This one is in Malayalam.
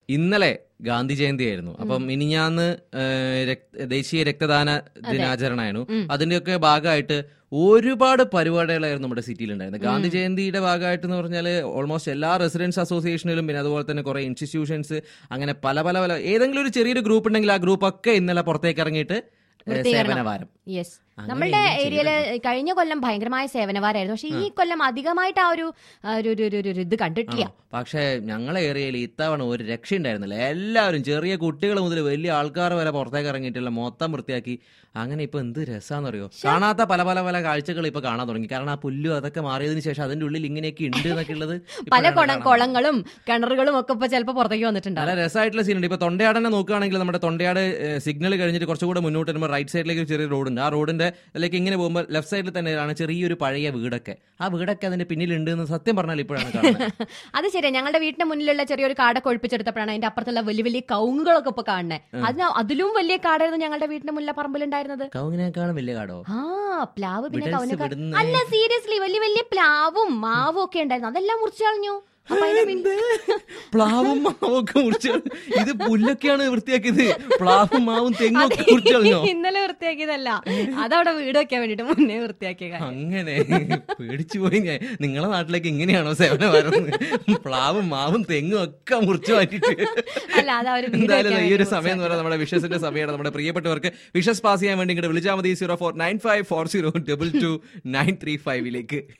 ഇന്നലെ ഗാന്ധി ജയന്തിയായിരുന്നു. അപ്പം മിനിഞ്ഞാന്ന് ദേശീയ രക്തദാന ദിനാചരണമായിരുന്നു. അതിന്റെയൊക്കെ ഭാഗമായിട്ട് ഒരുപാട് പരിപാടികളായിരുന്നു നമ്മുടെ സിറ്റിയിൽ ഉണ്ടായിരുന്നത്. ഗാന്ധി ജയന്തിയുടെ ഭാഗമായിട്ട് എന്ന് പറഞ്ഞാൽ ഓൾമോസ്റ്റ് എല്ലാ റെസിഡൻസ് അസോസിയേഷനിലും പിന്നെ അതുപോലെ തന്നെ കുറെ ഇൻസ്റ്റിറ്റ്യൂഷൻസ് അങ്ങനെ പല പല പല ഏതെങ്കിലും ഒരു ചെറിയൊരു ഗ്രൂപ്പ് ഉണ്ടെങ്കിൽ ആ ഗ്രൂപ്പൊക്കെ ഇന്നലെ പുറത്തേക്ക് ഇറങ്ങിയിട്ട് സേവനവാരം. യെസ്, നമ്മളുടെ ഏരിയയില് കഴിഞ്ഞ കൊല്ലം ഭയങ്കരമായ സേവനവാരമായിരുന്നു. പക്ഷെ ഈ കൊല്ലം അധികമായിട്ട് ആ ഒരു ഇത് കണ്ടിട്ടില്ല. പക്ഷെ ഞങ്ങളെ ഏരിയയിൽ ഇത്തവണ ഒരു രക്ഷയുണ്ടായിരുന്നില്ല. എല്ലാവരും ചെറിയ കുട്ടികൾ മുതൽ വലിയ ആൾക്കാർ വരെ പുറത്തേക്ക് ഇറങ്ങിയിട്ടില്ല, മൊത്തം വൃത്തിയാക്കി. അങ്ങനെ ഇപ്പൊ എന്ത് രസാന്നറിയോ, കാണാത്ത പല പല പല കാഴ്ചകൾ ഇപ്പൊ കാണാൻ തുടങ്ങി. കാരണം ആ പുല്ലും അതൊക്കെ മാറിയതിനു ശേഷം അതിന്റെ ഉള്ളിൽ ഇങ്ങനെയൊക്കെ ഉണ്ട് എന്നൊക്കെ ഉള്ളത് പല കുളങ്ങളും കിണറുകളും ഒക്കെ ഇപ്പൊ ചിലപ്പോൾ പുറത്തേക്ക് വന്നിട്ടുണ്ട്. നല്ല രസമായിട്ടുള്ള സീനുണ്ട്. ഇപ്പൊ തൊണ്ടയാടനെ നോക്കുകയാണെങ്കിൽ നമ്മുടെ തൊണ്ടയാട് സിഗ്നൽ കഴിഞ്ഞിട്ട് കുറച്ചുകൂടെ മുന്നോട്ട് വരുമ്പോൾ റൈറ്റ് സൈഡിലേക്ക് ചെറിയ റോഡുണ്ട്. ആ റോഡിന്റെ അതിലേക്ക് ഇങ്ങനെ പോകുമ്പോൾ ലെഫ്റ്റ് സൈഡിൽ തന്നെയാണ് ചെറിയൊരു പഴയ വീടൊക്കെ. ആ വീടൊക്കെ അതിന്റെ പിന്നിലുണ്ട് എന്ന് സത്യം പറഞ്ഞാൽ ഇപ്പോഴാണ് കാണുന്നത്. അത് ശരിയാ, ഞങ്ങളുടെ വീടിന്റെ മുന്നിലുള്ള ചെറിയൊരു കാടൊക്കെ ഒഴിപ്പിച്ചെടുത്തപ്പോഴാണ് അതിന്റെ അപ്പുറത്തുള്ള വലിയ വലിയ കവുങ്ങുകളൊക്കെ ഇപ്പൊ കാണുന്നത്. അതിലും വലിയ കാടായിരുന്നു ഞങ്ങളുടെ വീടിന്റെ മുന്നിലെ പറമ്പിലുണ്ടായിരുന്നത്. കവുങ്ങിനേക്കാളും വലിയ കാടോ? പ്ലാവ് പിന്നെ കവുങ്ങിനേക്കാൾ അല്ല, സീരിയസ്ലി വലിയ വലിയ പ്ലാവും മാവും ഒക്കെ ഉണ്ടായിരുന്നു. അതെല്ലാം മുറിച്ചു കളഞ്ഞു. പ്ലാവും മാവും ഒക്കെ മുറിച്ചു. ഇത് പുല്ലൊക്കെയാണ് വൃത്തിയാക്കിയത്. പ്ലാവും മാവും തെങ്ങും ഒക്കെ മുറിച്ചു കളഞ്ഞോ? ഇന്നലെ വൃത്തിയാക്കിയതല്ല, അതവിടെ വീട് വെക്കാൻ വേണ്ടിട്ട് മുന്നേ വൃത്തിയാക്കിയ. അങ്ങനെ പേടിച്ചു പോയി ഞാൻ. നിങ്ങളെ നാട്ടിലേക്ക് ഇങ്ങനെയാണോ സേവനം വരുന്നത്? പ്ലാവും മാവും തെങ്ങും ഒക്കെ മുറിച്ചു മാറ്റിട്ട്. എന്തായാലും ഈ ഒരു സമയം എന്ന് പറയുന്നത് നമ്മുടെ വിഷസിന്റെ സമയമാണ്. നമ്മുടെ പ്രിയപ്പെട്ടവർക്ക് വിഷസ് പാസ് ചെയ്യാൻ വേണ്ടി ഇങ്ങോട്ട് വിളിച്ചാൽ മതി 049540222935